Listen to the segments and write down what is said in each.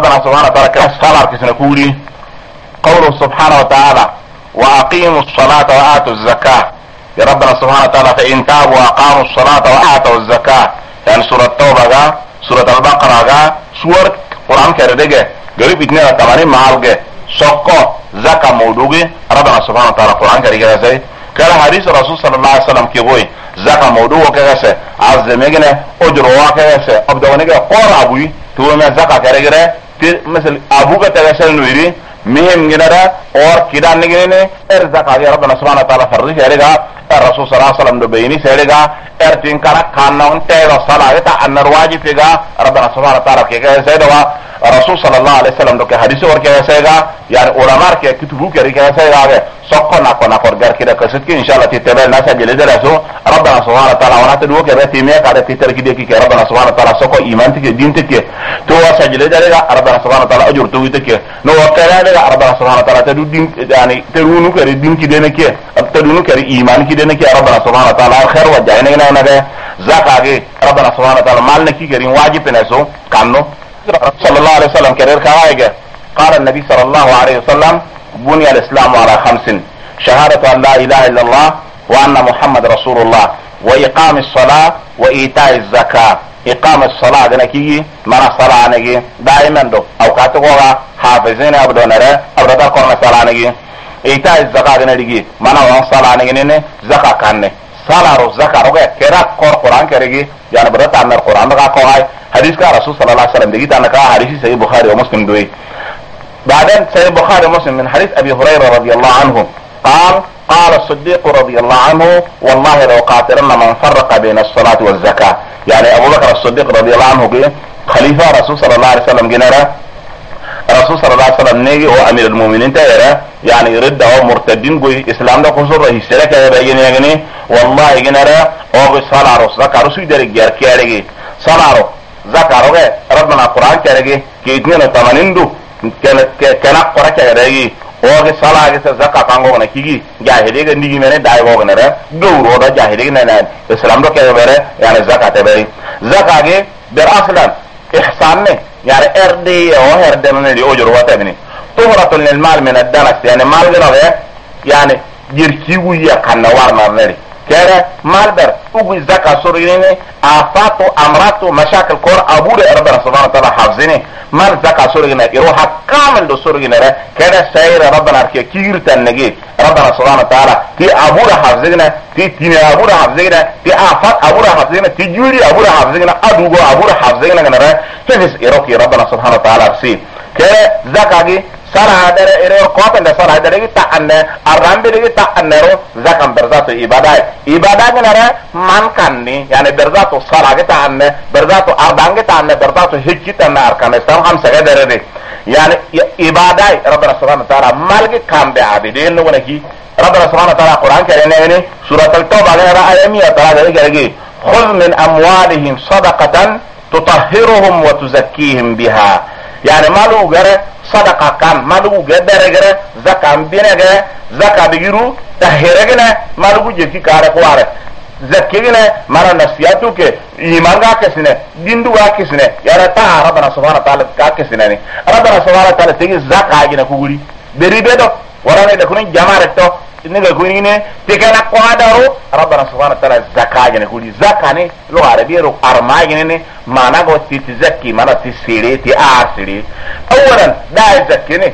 ربنا سبحانه وتعالى كالصلاة كسنكولي قوله سبحانه وتعالى واقيموا الصلاة واتوا الزكاة يا ربنا سبحانه وتعالى فإن تابوا واقاموا الصلاة واتوا الزكاة يعني سورة التوبة سورة البقرة سورة قرآن كردجة قريب 82 معالجة سوكو زكاة موضوعي ربنا سبحانه وتعالى قرآن كردجة زي كلا حديث الرسول صلى الله عليه وسلم كيبوي زكاة موضوع كذا عزميجنا أجروا كذا أبدونيجا قرآن أبوي توما زكاة كردجة مثل أبوك تغسل نويري مهم جنرا اور كدان نجني ارزق على ربنا سبحانه وتعالى فرض شريعه الرسول صلى الله عليه وسلم بيني شريعه ارتين كان قانون تيرو صلاه ان الواجب فيها ربنا سبحانه وتعالى كيف سيدوا الرسول صلى الله عليه وسلم دو حديث اور كيف سيدا يعني علماء كي كتبوا كيف سيدا سوكنا كنا فرغار كده كسد ان شاء الله تتبع الناس جلدلاسو ربنا سبحانه وتعالى وانا تدو كده تيميه كده تتركي كي ربنا سبحانه وتعالى سوكو ايمان تك دين تك تو سجلدلغا ربنا سبحانه وتعالى اجر تو تك نو وكلا ربنا سبحانه وتعالى تدو دين يعني تدو كري دين كده نكي تدو كري ايمان كده نكي ربنا سبحانه وتعالى خير وجاينا نده زكاه ربنا سبحانه وتعالى مال نكي كري واجب نسو كانو صلى الله عليه وسلم كرير كوايجه قال النبي صلى الله عليه وسلم بني الاسلام على 5 شهادة ان لا اله الا الله وان محمد رسول الله واقام الصلاة وايتاء الزكاة اقام الصلاة نكي من الصلاة نكي دائما دو اوقات قوغا حافظين ابدونره ابدا قرن صلاة نكي ايتاء الزكاة نكي من الصلاة نكي زكاة كان صلاة رو زكاة رو كرا قرآن كريجي يعني بدأت عن القرآن بقى قوي حديث كان رسول صلى الله عليه وسلم دقيت أنا كان حديث سيد بخاري ومسلم دوي بعدين سيد بخاري ومسلم من حديث أبي هريرة رضي الله عنه قال الصديق رضي الله عنه والله لو قاتلن من فرق بين الصلاة والزكاة يعني أبو بكر الصديق رضي الله عنه خليفة رسول صلى الله عليه وسلم جنرا الرسول صلى الله عليه وسلم نيجي هو أمير المؤمنين تيرا يعني يرد هو مرتدين قوي إسلام ده خسر رئيس لك يا والله جنرا هو صلاة زكاة رسول درج كيرجي صلاة زكاة ربنا القرآن كيرجي كي 82 دو كنا قرأ كيرجي هو صلاة زكاة كانغو نكيجي جاهلي كنديجي مني دايغو كنرا دورو ده جاهلي كنا إسلام ده كيرجي يعني زكاة تبري زكاة برأسلا إحسان يعني اردي او هرد من الاجر وتبني طهرة للمال من الدنس يعني مال غيره يعني يركيو يا كان ورنا نري كره مال بر او زكاه سوريني افاتو امراتو مشاكل كور ابو ربنا سبحانه وتعالى حافظني مال زكاه سوريني يروح كامل دو سوريني كده سير ربنا كير تنجي ربنا سبحانه وتعالى تي ابو حافظنا تي ابو حافظنا تي افات ابو حافظنا تي جوري ابو حافظنا ادوغو ابو حافظنا كنره كيف يروكي ربنا سبحانه وتعالى سي كده زكاه صلاة دره إيره قوتن ده صلاة دره kita ane arambe dere kita anero zakam berzatu ibadah genara mankan ni yani berzatu salah kita ane berzatu ardang kita ane berzatu hikita ane arkan Islam ham sege dere de yani ibadah Rabbana subhanahu wa ta'ala malge kambe abidin no naki Rabbana subhanahu wa ta'ala Quran kerene ini surat al-Taubah ayat ayamiya ta'ala dere khudh min amwalihim sadaqatan tutahhiruhum wa tuzakkihim biha yani malu gare sadaqa kan malu gedere gare zakam binege zaka bigiru tahiregene malu jeki kare kware zakigene mara nasiyatu ke imanga kesine dinduwa kesine yara ta rabbana subhanahu wa ta'ala ka kesine ni rabbana subhanahu wa ta'ala tegi zaka gina kuguri beribedo warane da kunin jamare to inga kunine tekana qadaru rabbana subhanahu wa ta'ala zaka gina kuguri zakane lo arabiy ro arma gina mana go tizakki mana tisire ti asiri اولا دا يزكيني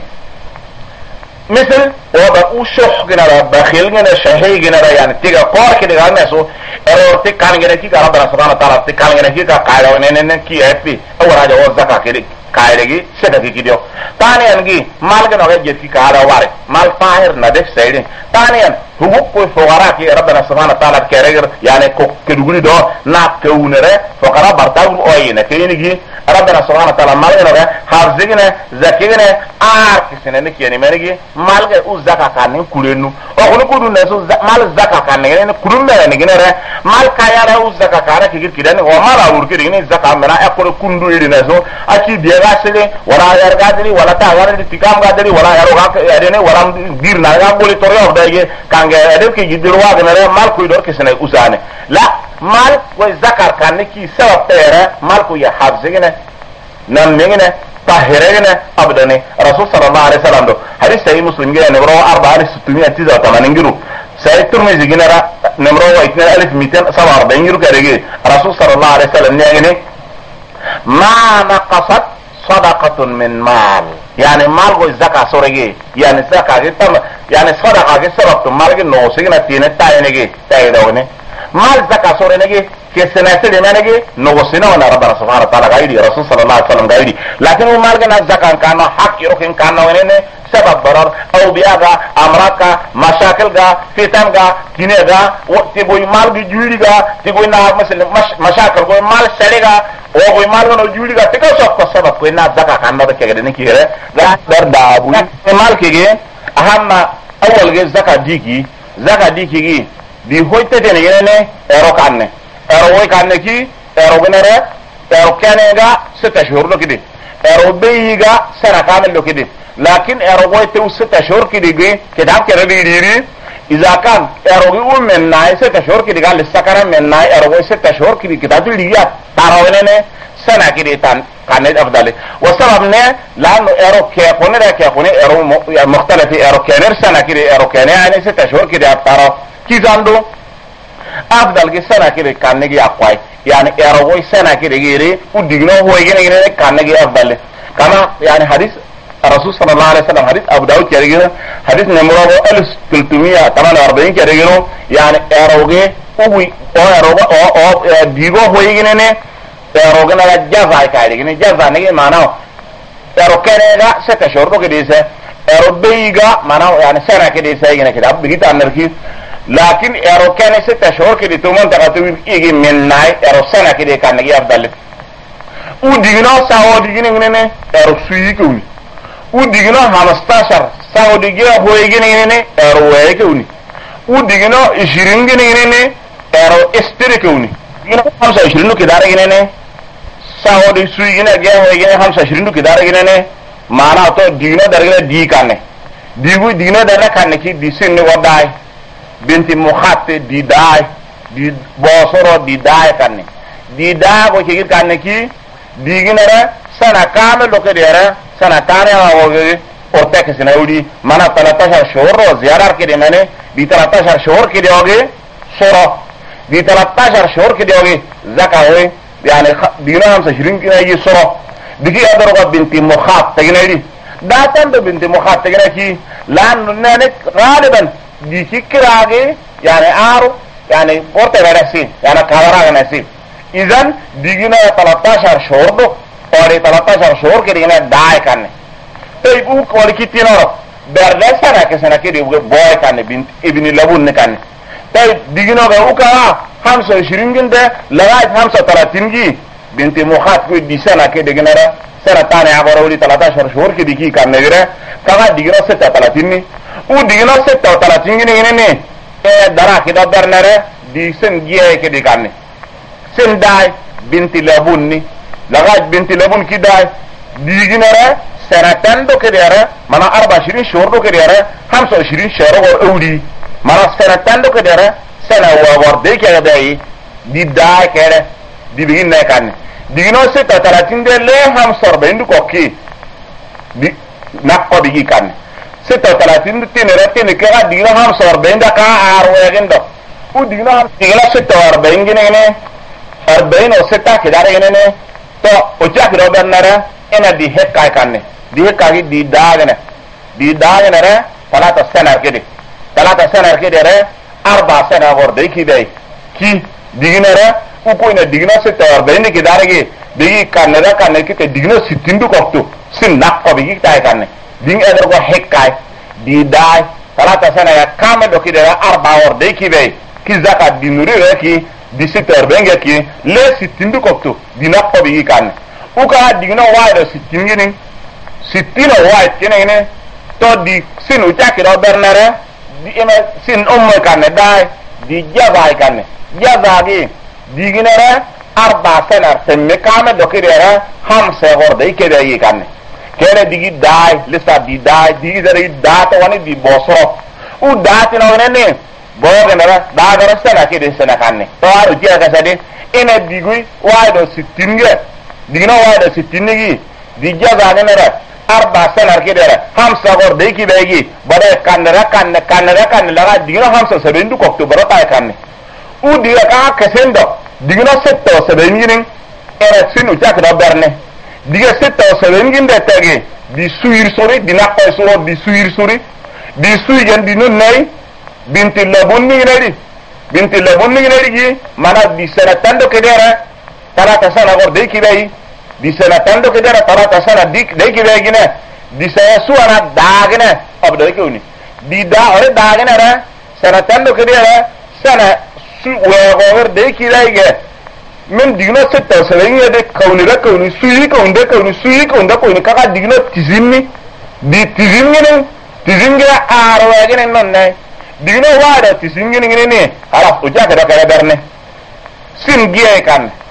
مثل وبقو شح جنرا بخيل جنرا شهي جنرا يعني تيجا قوار كده غانا سو ارور تكان جنرا كيكا ربنا سبحانه وتعالى تكان جنرا كيكا قايلة ونين كي افي اول حاجة هو الزكاة كده قايلة سكا كيديو ثانيا نجي مال جنرا جيت كيكا هذا واري مال فاهر ندف سيدين ثانيا حقوق كوي فقراء كي ربنا سبحانه وتعالى كيرجر يعني كدغني دو ناب كونره فقراء برتاو اوينا كينيجي ربنا سبحانه وتعالى مال جنرا حافظنا زكينا كسنه نكي يعني منجي مال او زكاه كان كولنو او كودو نسو مال زكاه كان يعني كودو نغنره مال كايا او زكاه كان كي كيدن او مال اور كي ني زكاه منا اكو كوندو يدنسو اكي بيغاسلي ولا يرغادلي ولا تاغاري تيكام غادلي ولا يروغا يدني ولا ديرنا غا بولي توريو دايي كان ادم كي جدروا غنره مال كوي دور كسنه اوسانه لا مال كو زكاه كان كي سبب تيره مال كو يحافظنا نمنه طهرين أبداني رسول صلى الله عليه وسلم دو حديث سيد مسلم جاء نمرو 4689 جرو سيد ترمذي جنرا نمرو 2247 جرو كريجي رسول صلى الله عليه وسلم نيجي ما نقصت صدقة من مال يعني مال go زكاة سورجي يعني زكاة جتام يعني صدقة جسرت مال جي نوسينا تينة تاينجي تايدوني مال زكاة سورجي كسنة لمنجي نوسينا وانا ربنا سبحانه وتعالى غيري رسول صلى الله عليه وسلم غيري لكن مال جنا زكاة كانوا حق يروحين كانوا وينه سبب ضرر او بياغا امراكا مشاكلغا فتنغا كينغا تيبوي مال جوليغا تيبوي نا مثلا مشاكل غو مال سريغا او مال نو جوليغا تيكو سوف سبب كوينا زكاة كانوا بكيغا نكيره لا دردا ابو مال كيغي اهم اول غي زكاة ديكي دي هويته دينه ايرو كانه ايرو وي كانه كي ايرو غنره ايرو كانغا 6 شهور لو كده ايرو بيغا سنه كامل لو كده لكن ايروغويته 6 شهور كده كتاب كده بيديري اذا كان ايروغي من ناي 6 شهور كده قال السكر من ناي ايروغي 6 شهور كده كتاب ليا تاروينه سنه كده كان افضل والسبب نه لانه ايرو كيكونه ايرو مختلف ايرو كانر سنه كده ايرو كان يعني 6 شهور كده تارو كيزاندو افضل سنه كده كان نجي اقوي يعني ايروغي سنه كده غيري وديغنو هو يجي كان نجي افضل كما يعني حديث الرسول صلى الله عليه وسلم حديث ابو داود كده حديث نمره 1348 كده يعني اروغي او اروغا او ديغو هو يجينه اروغنا جزاء كايدي جزاء ني معناه اروكنيغا 6 شهور كده اروبيغا معناه يعني سنه كده يجينا كده بيجي انركي لكن اروكن 6 شهور كده تومن تقاتو يجي من ناي ارو سنه كده كان يجي افضل وديغنا ساو ديغنه ارسويكوني udigino 15 saudiga hoyginene ero wayekuni udigino 20 ginene ero esterikuni ino 25 kidare ginene saudi suigina ge hoygine 25 kidare ginene mana to digino dargina di kanne digu digino darra kanne ki di sinni wadai binti mukhatte di dai di bosoro di dai kanne di dai go ki kanne ki diginere sana kamel lo kedere سنة تانية وقتك سنة ودي منا 13 شهور زيارة كده منه دي 13 شهور كده होगे شورا دي 13 شهور كده होगे زكاة होए يعني دينا هم 20 كده يجي شورا دي أدروا بنت مخاط تجينا دي داتن بنت مخاط تجينا كي لأن نحن غالبا دي كده آگے يعني آرو يعني قرطة برسين يعني كهرباء نسيب إذن دينا 13 شهور دو और 13 शोर के लिए दाय करने तो इबू कोल की तीनों बर्दाश्त ना के सना के लिए बॉय करने बिन इबनी लबुन ने करने तो दिगिनो का उका हम से शिरिंगिन दे लगाए हम से 30 की बिनती मुखात कोई दिशा ना के दिगिना रा सना ताने आगोरोली 13 शोर के दिखी करने गिरे कहा दिगिनो से 30 नहीं वो दिगिनो से 30 की नहीं ने ए दरा के दर नरे दिसन गिए के दिखाने सिन दाय बिनती लबुन नहीं لغاية بنت لبن كده ديجنرة سنتين دو كده منا 24 شهور دو كده 25 شهر اولي منا سنتين دو كده سنة وورده كده دي داي كده دي بيجين نكان ديجنو 36 ده ليه 45 دو كوكي دي نقو بيجي كان 36 دو تنرتين كده ديجنو 45 ده كان عرويغين دو وديجنو 46 جنيه 40 او 6 كده جنيه तो उच्चाक रोबन नरे इना दी हेक काय करने दी हेक कागी दी दाग नरे तला तो सेनर के दे रे 4 सेना और देखी दे की दिगनरे उ कोई ने दिगनो से तौर बेने की दारेगे दिगी करने की ते दिगनो सितिंदु कोक्तु सिन नाक को बिगी काय करने दिंग एदर को हेक काय दी दाय तला तो सेना या काम दो की दे 4 और देखी दे की zakat dinuri re ki di sitter benga ki le sitindu koktu dina ko bi kan uka digno wide sitingini sitino wide kene to di sinu takiro bernere di ema sin umma kan dai di jaba kan jaba gi diginere 4 senar temme kame dokirere ham se horde ke dai kan kene digi dai lista di dai digi dare data wani di boso u data no ne boga na da gara sana ke de sana kanne to aro jiya ka sade ina digui waido sitinge digino waido sitinigi di jaza genera 4 sanar kidera hamsa gor de ki begi bare kannera la digno hamsa sebendu ko to barata kanne u diga ka kesendo digno setto sebenginin era sinu jak do berne diga setto sebengin de tege di suir sori di nakko soro di suir sori di suigen di non nei binti labunni nedi gi mana di senatando kedera talata sana gor de ki begi di senatando kedera talata sana dik de ki begi ne di saya suara dagne abdo ke uni di da ore dagne ra senatando kedera sana su wegover de ki begi men digno setta sebengi de kauni ra kauni suyi kaunda ko ni kaka digno tizimni di tizinge arwagene non ne digno wada tizinge ne ala uja kada kada berne sin giye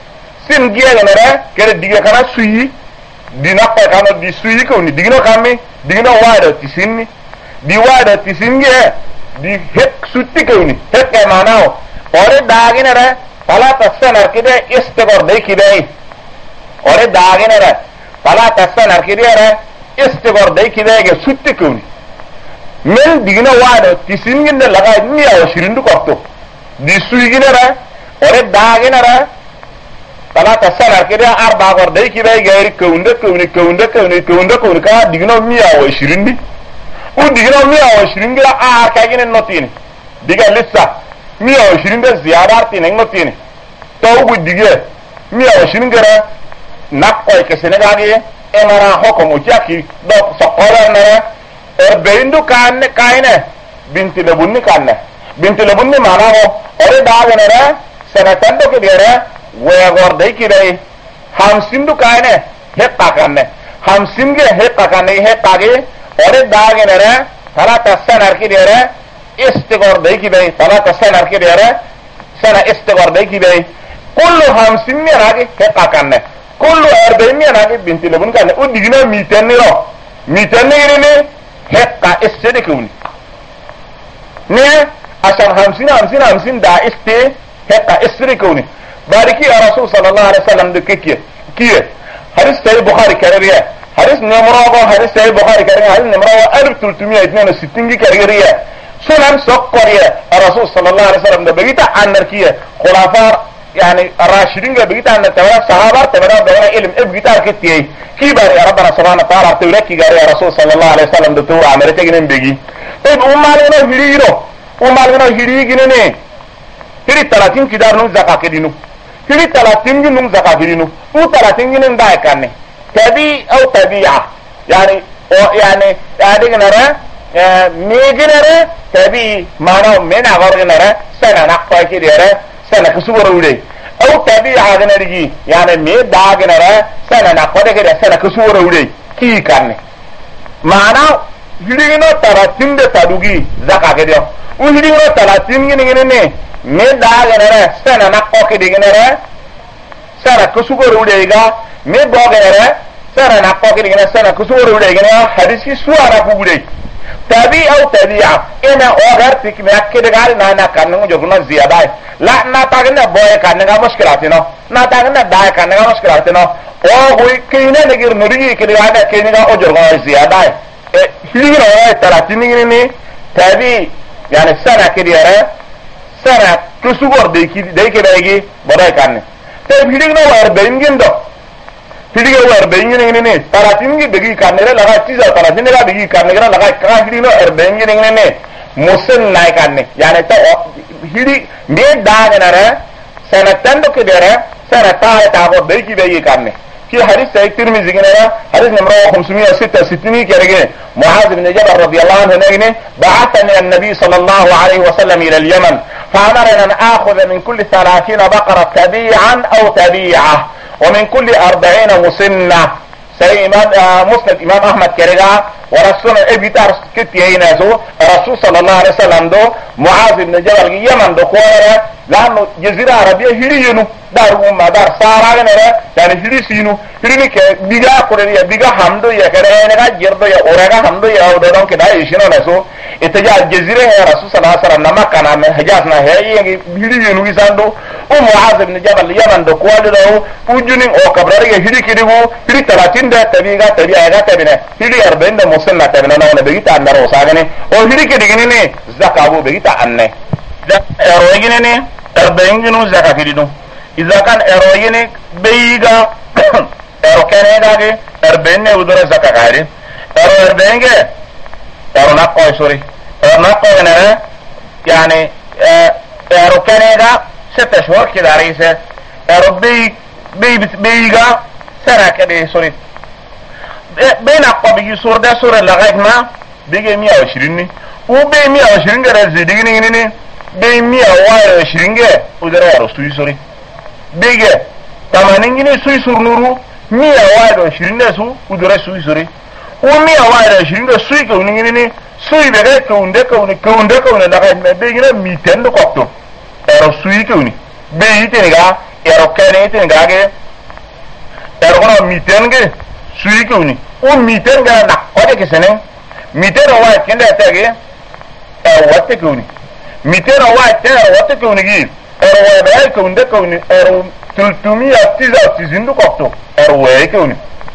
ne ra kere diga kana suyi dina pa kana di suyi kauni digno kami digno wada tizinni di wada tizinge di hek sutti kauni hek e manao ore dagine ra pala tasana kide istigor de kide ore dagine ra pala tasana kide ra istigor de kide ge sutti kauni men digno wada tizinge ne laga ni aw shirindu korto di suyi ne ra ore dagine ra pala tasana kide arba gor de kide ge kaunda ka digno mi aw shirindi u digno mi aw shiringi a ka gine notini diga lissa mi aw shiringa ziyadarti ne notini to bu dige mi aw shiringa nakko ke senegage emara hokom uchaki do sokola na beindu kanne kaine binti labunni manamo ore daganere senatando ke dire wegor dai kidai hamsindu kaine hekka kanne hekkage ore daganere talata sanar ki dire istigor dai kidai talata sanar ki dire sana istigor dai kidai kullu hamsinni rage hekka kanne kullu 40 rage binti labun kanne udigina mitenne ne hekka istedekuni ne asan 50 da iste hekka istedekuni bariki ya rasul sallallahu alaihi wasallam de kiye hadis sahih bukhari karariya hadis numero hadis sahih bukhari karariya hadis numero 1362 karariya sunan sokkoriya rasul sallallahu alaihi wasallam de begita anarkiya khulafa يعني الراشدين بقيت أن التوراة صحابة تبرع علم بقيت كتير كبر يا ربنا سبحانه وتعالى توركي قال يا رسول صلى الله عليه وسلم دكتور عملت جنين بيجي طيب أمالنا هيري جنين هيري 30 كدار نون زكاة كدينو هيري 30 جنون زكاة كدينو و 30 جنين داي كانه تبي أو تبيعة يعني نرى ميجنرى تبي مانو من أغرقنرى سنة نقطة كديرة sana kusuboro wure aw tabi'a ganarigi yani me daganara sana na kode kede sana kusuboro wure ki kanne mana hirino taratinde tadugi zaka kede u hirino taratin ne me daganara sana na kokede ganara sana kusuboro wure ga me boganara sana na kokede ganara sana kusuboro wure ga hadisi suara wure tabi au tabi'a ina ogartik me akkede gal na kannu jogno ziyadai la na tagna boy kanne ga mushkilatino na tagna dai kanne ga mushkilatino o hoy kine ne gir nuri ke ga kine ga ojorgo ziyadai hiro taratini ni tabi yani sana ke diara sana kusugor de ke begi boday kanne tabi hiro war bengindo hidiga war bengindo ni taratini begi kanne la ga tiza taratini ga begi kanne ga la ga ka hiro bengindo ni musen nai kanne yani ta hiri me daganara sanatando ke dere sanata ta go beki begi kanne ki hadith sahih tirmizi gina hadith number 566 kerege muaz ibn jabal radiyallahu anhu ne ba'athani an-nabi sallallahu alayhi wa sallam ila al-yaman fa'amarna an akhudha min kulli 30 baqara tabi'an aw tabi'ah wa min kulli 40 musinna سي امام مسند امام احمد كرجا ورسول ابيتار كتيينا زو رسول صلى الله عليه وسلم دو معاذ بن جبل يمن دو كورا لانه جزيره عربيه هيرينو دار وما دار ساراغنا يعني هيريسينو هيريني بيغا كوريا بيغا حمدو يا كرينا جيردو يا اورغا حمدو يا ودون كدا يشينو نسو اتجاه الجزيره يا رسول صلى الله عليه وسلم نما كان حجازنا هي هيرينو يساندو Muaz ibn Jabal yaman do ko do ujunin o kabrari hiri kiribu hiri 30 da tabiga tabiga tabina hiri 40 da musanna tabina na begita annaro sagane o hiri kidigini ne zakabu begita anne ero gine ne 40 ginu zakakidinu izakan ero gine beiga ero kenega ge 40 ne udore zakakari ero 40 ge ero na ko sori ero na ko ne yani ero kenega 6 شهور كده عريسة ربي بيجا سنة كده سوري بين أقوى سور ده سورة لغاية ما بيجي 120 وبي 120 كده زيدين هنا بي 120 كده وده رستوي سوري بيجي 80 جنيه سوي سور نورو 120 ده سو وده سوي سوري و120 ده سوي كوني هنا سوي بيجي كون ده لغاية ما بيجي 200 ده كوكتو ero sui kuni be iteniga ero kene iteniga ge ero kono mitenge sui kuni o mitenga na kode kesene mitero wa kende tege ero watte kuni mitero wa ero watte kuni gi ero wa be kunde kuni ero tultumi atiza tizindu kokto ero we kuni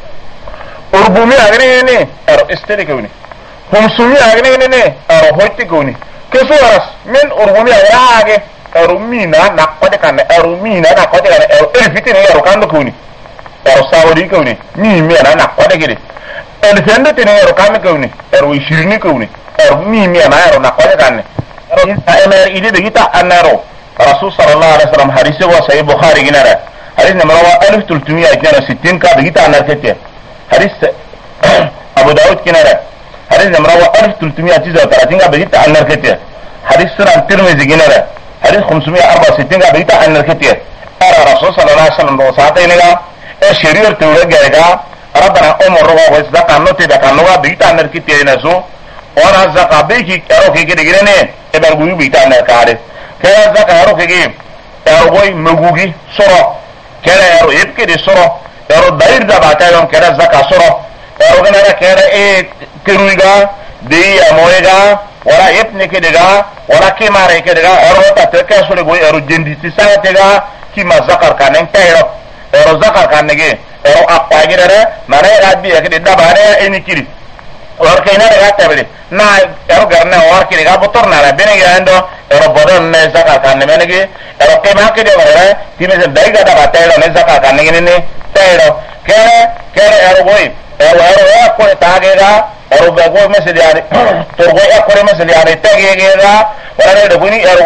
urbumi agene ne ero estele kuni humsumi agene ne ero hotte kuni kesuras min urbumi agage erumina na kode kan erumina na kode kan elfitini ero kando kuni ero sawodi kuni mi na kode gidi elfende tini ero kame kuni ero 20 kuni ero mi na ero na kode kan ero emer ide begita anaro rasul sallallahu alaihi wasallam hadisi wa sahih bukhari ginara hadis number 1362 ka begita anarkete hadis abu daud kinara hadis number 1339 ka begita anarkete hadis sunan tirmidhi ginara حديث 564 قال بيتا عن الكتير أرى رسول صلى الله عليه وسلم وساعتين لغا الشرير تولد لغا ربنا أمر رغا وإصدقا نوتي دكا لغا بيتا عن الكتير نسو وانا الزقا بيكي اروكي كده جريني ابرغوي بيتا عن الكاري كده الزقا اروكي كده اروغوي مغوغي سورو كده ارو يبكي دي سورو ارو داير دباتا يوم كده الزقا سورو ارو غنانا كده ايه كرويغا دي امويغا wala yepne ke daga wala kemare ke daga ero ta teke sore go ero jendi ti sa tega ki ma zakar kanen tayro ero zakar kanege ero appa gidere mane rabbi ke de dabare eni kiri or ke na daga tabele na ero garna or ke daga botor na rabene ge ando ero bodon ne zakar kanne menege ero ke ma ke de wala ti me daiga da batayro ne zakar kanne ne tayro ke ero boy ero ko tagega ero bago mesel yani torgo akore mesel yani tagega wala de buni ero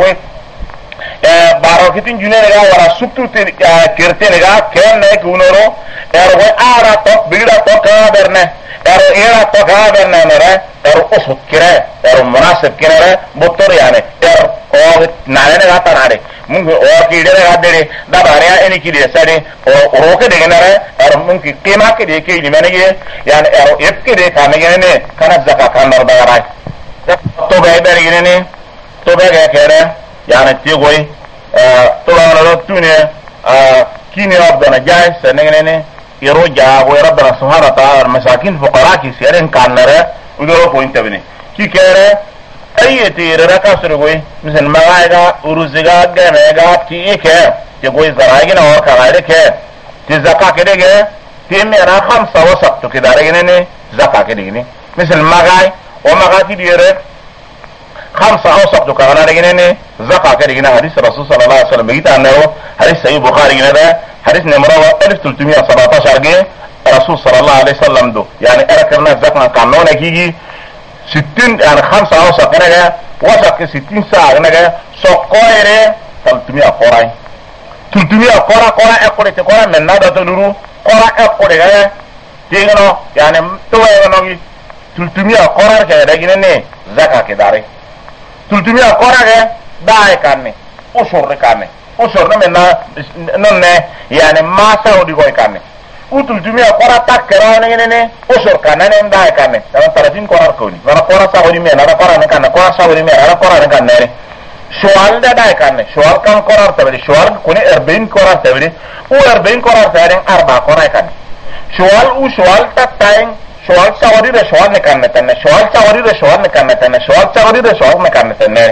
baro kitin junere ga wala subtu te kertene ga ken ne kunoro ero ara to bira to ka berne ero era to ka berne mere ero usut kire ero munasib kire botor yani ero o nane ga tanare mungu o kidere ga dere da bare eni kidere sare o roke de genere ero mungu kema ke de ke ni menege yani ero ekke de kanege ne kana zaka kanor da rai to be bere ne to be ga kere yani ti goy to la tune kini rabbana jay senene yero ja go rabbana subhanahu wa ta'ala masakin fuqara ki seren kanare udoro ko intabne ki kere ayeti raka suru goy misal magaga uruziga gamega ki eke ke goy zaragi na or kagare ke ti zakka kedege ti mera khamsa wasaq to kidare ne zakka kedege misal magai o magati dire خمسة أوسط دكانا رجنني زكاة كرينا حديث الرسول صلى الله عليه وسلم بيجي أنه حديث سيد بخاري جنبه حديث نمرة 1317 جه الرسول صلى الله عليه وسلم دو يعني أركنا زكاة كانونا كيجي 60 يعني خمسة أوسط كنا وسط 60 ساعة كنا سقايره 300 قراي 300 قرا أقول تقرا من نادا تدورو قرا أقول كذا تيجي يعني توه نوعي 300 قرا كذا رجنني زكاة كداري 300 korage dae kanne ushur kanne ushur ne nonne yani masa odi goy kanne u 300 kora takkera ne ushur kanne ne dae kanne dan 30 korar koni wana kora sa odi me na kora ne kanne kora sa odi me na kora ne kanne shwal da dae kanne shwal kan korar tabri shwal kuni 40 korar tabri u 40 korar tabri arba korar kanne shwal tatain شوال سواری ر شوال نکرنے تنے شوال سواری ر شوال نکرنے تنے شوال سواری ر شوال نکرنے تنے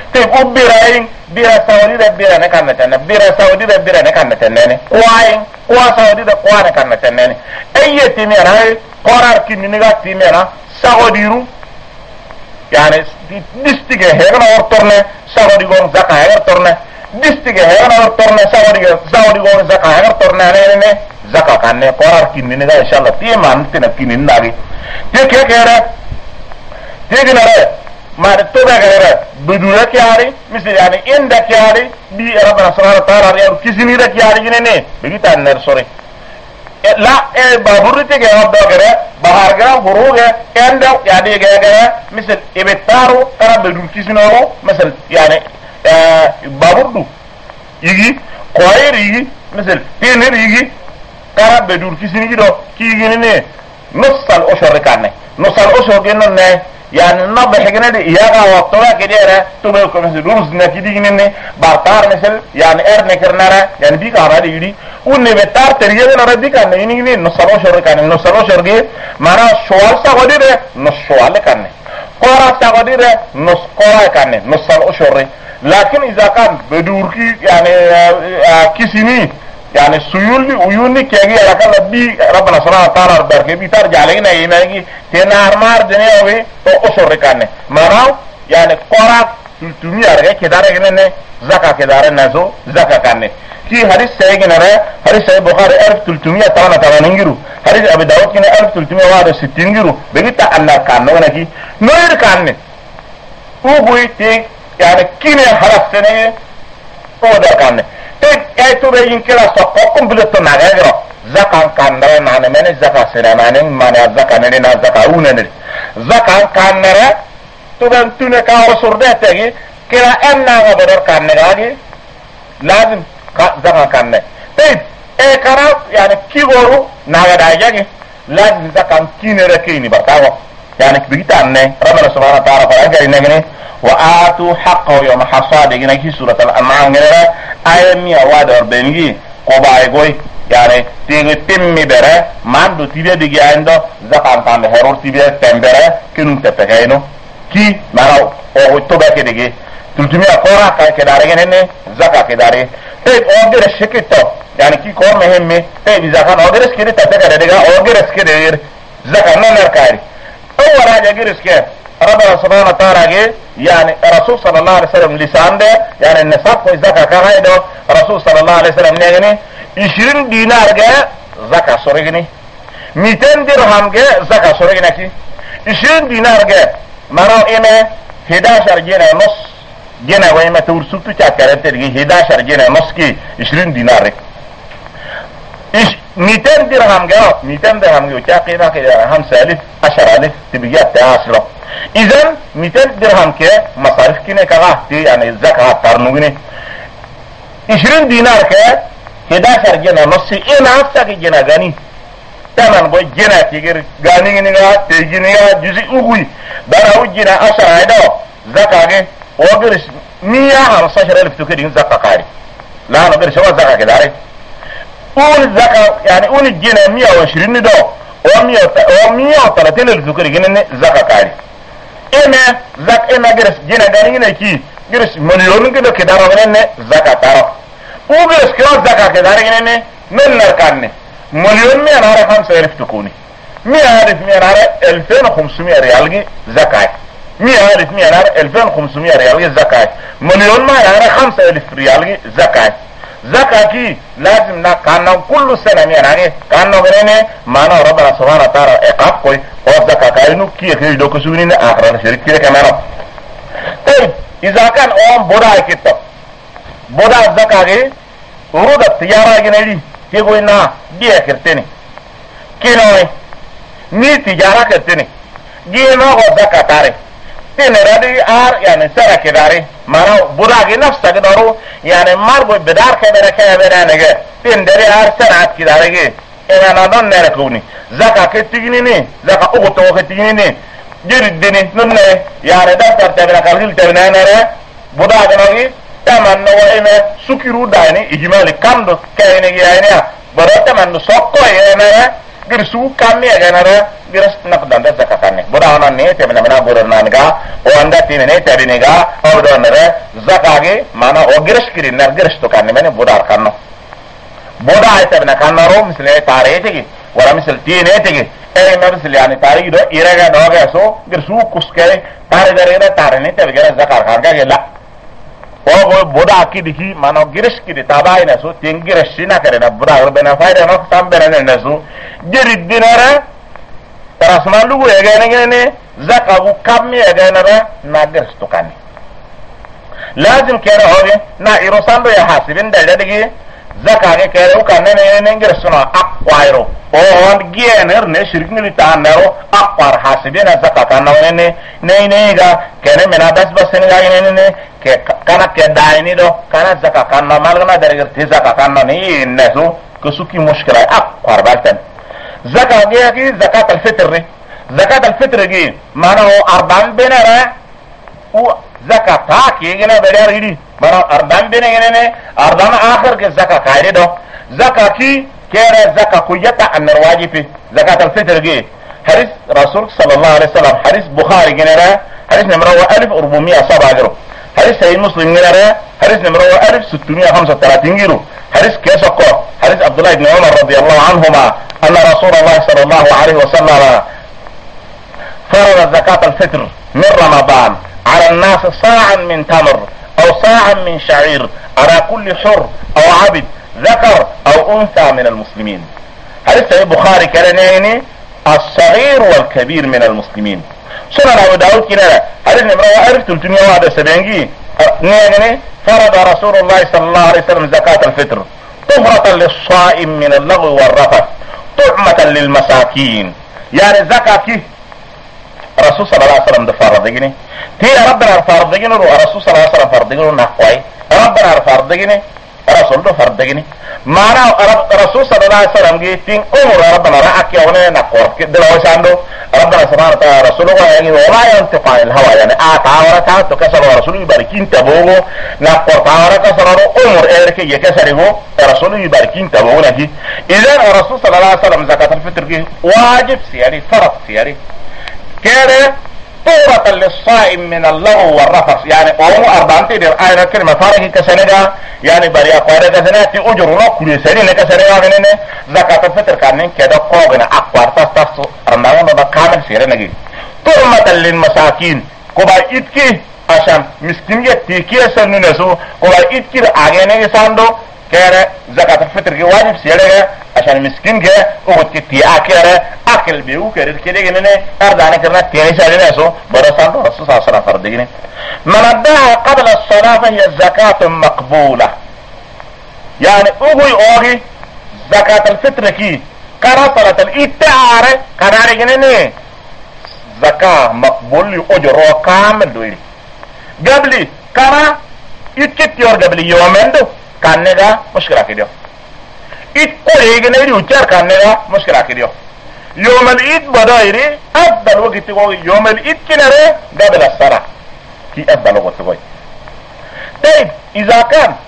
te ubirain bira saudi da bira ne kan tan bira saudi da bira ne kan tan ne kwa saudi da kwa ne kan tan ne ayyati mi rai qorar kin ni ga ti mena saudiru yani distige hegna ortorne saudi gon zaka ortorne distige hegna ortorne saudi gon zaka ortorne ne zaka kan ne qorar kin ni ga inshallah ti man tin kin nagi te ke kere te ginare ما تتوبة غيره بدورة كياري مثل يعني إندا كياري بي ربنا سبحانه وتعالى ريال كسيني دا كياري جنيني بيجيتا النر سوري لا بابورتي غيره غيره بحارغا غروغا إندا يعني غيره مثل إبتارو ترى بدور كسينورو مثل يعني بابوردو يجي كوير يجي مثل تينر يجي ترى بدور كسيني جدو كي جنيني نص الأشهر كانه نص الأشهر جنيني يعني النبض حقنا دي ياغا وقتها كديرة تبقى مثل روزنا كدي جنيني بارتار مثل يعني ارن كرنارا يعني ديك عرادي يدي وني بتار تريجة نرى ديك عنا ينيني نصلو شر كان نصلو شر جي مانا شوال ساقودي ده نص شوال كان قرا ساقودي ده نص قرا كان نصلو شر لكن إذا كان بدوركي يعني كسيني يعني سيولي ويوني كيجي على كلا بي ربنا سبحانه وتعالى بركة بيتار جالينا يماجي تنار مار دنيا وي تو أسر كانه مراو يعني قرا تلتمي أرجع كداره كننه زكاة كداره نزو زكاة كانه كي حديث سيجي نرى حديث سيد بخاري 1300 نيجرو حديث أبي داود كنا 1360 نيجرو بقيت أن كانه ونكي نوير كانه هو بيتي يعني كينه حرف سنة هو ده كانه itu be yin kila so ko completo na gero zakan kandare na ne mene zaka sira na ne mana zaka ne na zaka una ne zakan kandare to ben tune ka osurde tegi kila enna ga bodor kanne gagi lazim ka zaka kanne te kara yani kigoru na ga dajagi lazim zakan kinere kini batawo yani bigitanne rabbana subhanahu wa ta'ala fa gari ne وآتوا حقه يوم حصاده هنا في سورة الأنعام آية 140 قبائي يعني تيجي تمي برا ماندو تيبي ديجي عندو زقان كان هرور تيبي تمبرا كنون تتكاينو كي مارو او توبا كديجي تلتمي اقورا كاي كداري هنن زقا كداري تيب اوغير شكيتو يعني كي كور مهمي تيب زقان اوغير سكيدي تتكا ديجا اوغير سكيدي زقا ننر كاري او راجا غير سكي ربنا سبحانه وتعالى يعني رسول صلى الله عليه وسلم لسان ده يعني النساق والزكاة كهيدو رسول صلى الله عليه وسلم نيجني 20 دينار جاء زكاة سوريجني 200 درهم جاء زكاة سوريجني كي 20 دينار جاء مرو إما 11 جنيه نص جنيه وإما تورسوتو تاكرت ترجي 11 جنيه نص كي 20 دينار 200 درهم جاء 200 درهم جاء قيمة كده 5000 10000 تبقى تعاشره إذن 200 درهم كي مصاريف كيني كغاهتي يعني الزكاة تارنوغني 20 دينار كي 11 جنيه نصي إنا أفتاكي جنيه غاني تمن بوي جنيه تيجر غاني نيغا تيجينيغا جزي أغوي داراو جنيه 10 عيدو زكاة وغرش 115,000 تكرين زكاة قاري لا نغرش هو زكاة كداري أول الزكاة يعني أول الجنيه 120 دو و 130,000 تكرين زكاة قاري ina zak ina giris gina gani ne ki giris miliyon gido ke daro ne zaka taro u giris ke zaka ke daro ne non nar kanne miliyon mi ana ra 5000 tukuni mi arif mi ana ra 2500 riyal gi zakat mi arif mi ana ra 2500 riyal gi zakat miliyon ma ana ra 5000 riyal gi zakat zakati lazim na kana kullu sana mi ana ge kana gene mana rabbana subhanahu wa ta'ala iqab koy وزكاة كاينو كي يخرج دوك سونين آخران شريك كده كمان طيب إذا كان أم بودا كتب بودا الزكاة ورود التجارة جنالي كيقول نا دي كرتني كينوي ني تجارة كرتني جينو هو زكاة تاري تنرادي يعني سرا كداري مارو بودا نفسه كدارو يعني ماربو بدار كبيرة كبيرة نجا تندري سرا كداري انا نون نركوني زكاة كتيجيني زكاة أقطع كتيجيني جريدني نون يعني ده ترتبنا كاريل تبنا نرى بودا جنوي تمن نوعينا سكرو دايني إجمالي كم دو كايني يعني برا تمن سوكو يعني girsu kamme ganara giras nakdanda zakatanne bodana ne temna mena bodana o anda tinene tabinega o donere zakage mana o giras kirinna giras to kanne mene bodar kanno boda ay tabna kannaro misle tarete wala misle tinete e ma misle yani tarido iraga doga so girsu kuskere tare garena tarene tabigara zakar kanga la o boda akidiki mana giras kidi tabaina so tingira shina karena boda bena faida no tambere ne so jeri dinara rasman lugu egene zakabu kammi egene na giras to kanne lazim kera hoge na irosando ya hasibin da dage zakage kere ukanne ne ngirsuna akwairo o on giener ne shirkni tanaro akwar hasibina zakata na ne ga kene mena das basen ga ne ke kana ke daini do kana zakaka na malgana derger te zakaka na ne nesu kusuki mushkila akwar baltan zakage ki zakat al-fitr gi mana o arban benara u zakata ki gena bedar hidi bara arban benene arban akhir ke zakat kaide do zakati kera zaka kuyata an wajibi zakat al-fitr gi hadith rasul sallallahu alaihi wasallam hadith bukhari genera hadith numero 1407 hadith sahih muslim genera hadith numero 1635 hadith kesoko hadith abdullah ibn umar radiyallahu anhuma anna rasulullah sallallahu alaihi wasallam فرض زكاة الفطر من رمضان على الناس صاعا من تمر او صاعا من شعير على كل حر او عبد ذكر او انثى من المسلمين. هذا صحيح البخاري كان الصغير والكبير من المسلمين. سنن ابو داود كده هذا نمره 1371 نيني فرض رسول الله صلى الله عليه وسلم زكاة الفطر طهرة للصائم من اللغو والرفث طعمة للمساكين. يعني زكاة رسول صلى الله عليه وسلم ده فرض دغني تي ربنا فرض دغني رسول صلى الله عليه وسلم فرض دغني نقوي ربنا فرض دغني رسول ده فرض دغني معنا رسول صلى الله عليه وسلم جه تين امر ربنا راك يا ونه نقور كده هو ساندو ربنا سبحانه وتعالى رسوله يعني ولا ينطق عن الهوى يعني تعورت تكسر رسول يباركين تبوغو نقور تعورت كسر امر ايرك يكسرغو رسول يباركين تبوغو نجي اذا الرسول صلى الله عليه وسلم زكاة الفطر جه واجب سياري فرض سياري كده طهرة للصائم من اللغو والرفث. يعني قوموا 40 دير آية كلمة فارغي كسنجا يعني بريا قوارة كسنجا أجرنا كل سنة كسنجا منين زكاة الفطر كانين كده قوغنا أقوار تستفسو رمضان ده كامل سيرة نجي طعمة للمساكين كوبا إتكي عشان مسكين يتكي سننسو كوبا إتكي أغاني ساندو كده زكاة الفطر كي واجب سيرة عشان مسكين كده وقت تي اكل اكل بيو كده كده جننه اردانه كده تي سالنا سو برسان رسول صلى الله عليه وسلم فرضين من ادعى قبل الصلاه فهي زكاه مقبوله. يعني اوغي زكاه الفطر كي كرا صلاه الاستعاره كان جننه زكاه مقبول اجر كامل دوي قبل كرا يتكتيور قبل يومين دو كان نغا مشكله كده إتقولي جنيري وجار كاننا مشكلة كده. يوم العيد بدايري أفضل وقت تقول يوم العيد كنره قبل الصلاة كي أفضل وقت تقول. طيب إذا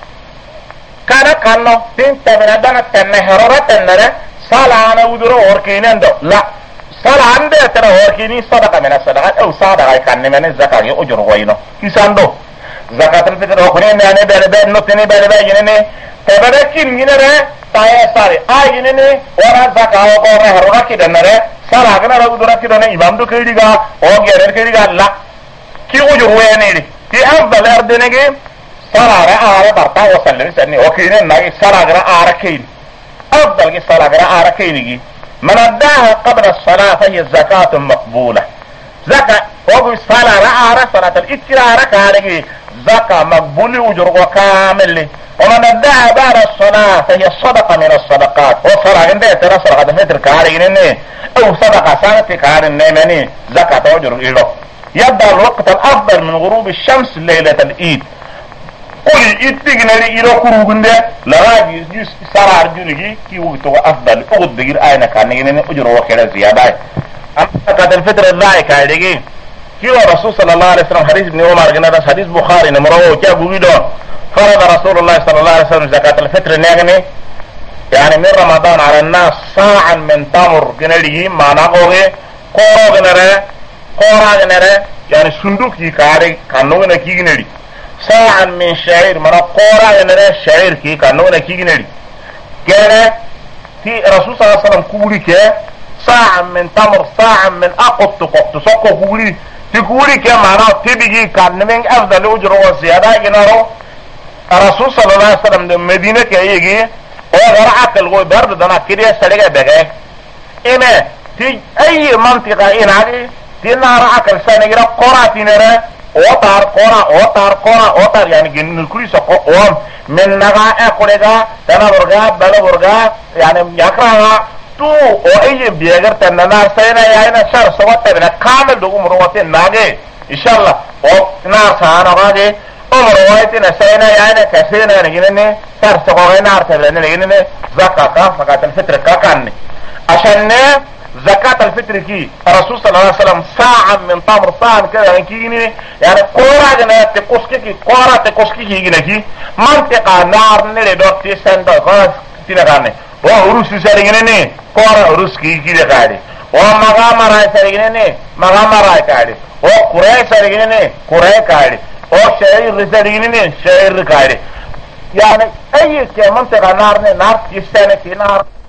كان تنتبه تنهرورة تنره صلاة أنا ودرو وركينين دو لا صلاة عنده ترى وركيني صدقة من الصدقات أو صدقة كان من الزكاة أجر وينه كيسان دو زكاة الفطر وكنين يعني بلبل نتني بلبل ينني تبركين ينره saya sari ay ini orang zakao ko rehro ki danare sala kana rabu dora ki dane imam do kiri ga o gerer kiri ga la ki ujur wene ni ti afdal ardene ge sala ra ara barta wa sallam sanni o kine na sala ra ara kin afdal ki sala ra ara kin gi man addaha qabla as-salah fa hiya zakatun maqbula zaka o sala ra ara salat al-ikrar ka gi zaka maqbuli ujur ko kamil. ومن ادعى بعد الصلاة فهي صدقة من الصدقات وصلا عندها ترى صدقة متر كارين او صدقة سنة كارين نيماني زكاة وجر إله. يبدأ الوقت الافضل من غروب الشمس ليلة العيد. قل اتقنا لإله كروبن ده لراجي سرار جنجي كي وقتوا افضل اغد بغير اين كان ينين اجر وكذا زيادة. اما زكاة الفطر اللاعي كايدي كي ورسول صلى الله عليه وسلم حديث ابن عمر جنة حديث بخاري نمروه كي ابو بيدون فرض رسول الله صلى الله عليه وسلم زكاة الفطر نيغني يعني من رمضان على الناس صاعا من تمر جنالي ما نقوغي قورا جنرى يعني صندوق يكاري كانونا كي جنالي صاعا من شعير من قورا جنرى شعير كي كانونا كي جنالي كان في رسول صلى الله عليه وسلم كوري كي صاعا من تمر صاعا من أقط سوكو كوري تقولي كما تبيجي كان من أفضل أجر وزيادة جنرو الرسول صلى الله عليه وسلم دم مدينة كيجي وغرعت الغوي برد دنا كريه سرقة بغي إما في أي منطقة إنادي تنا رعك السنة جرا قرى تنرى أوتار يعني جن كل سقط وام من نجا أكلها تنا برجع بلا برجع يعني يكره تو أي بيجر تنا سينا يعني شر سوات تبنا كامل دوم رواتين ناجي إن شاء الله أو نار سانا غادي رواتين سينا يعني كسينا يعني جنني شر سقوين نار تبنا جنني زكاة الفطر كأني عشان زكاة الفطر كي الرسول صلى الله عليه وسلم ساعة من تمر ساعة كذا كيني يعني قرى جنا تقصكي جنا كي منطقة نار نلي دوت تسند خلاص تناقني وعروس سريعنا قرى عروس كي دكاري ومغامرة سريعنا مغامرة كاري وقرى سريعنا قرى كاري وشعير سريعنا شعير كاري يعني أي منطقة نار تسند كي نار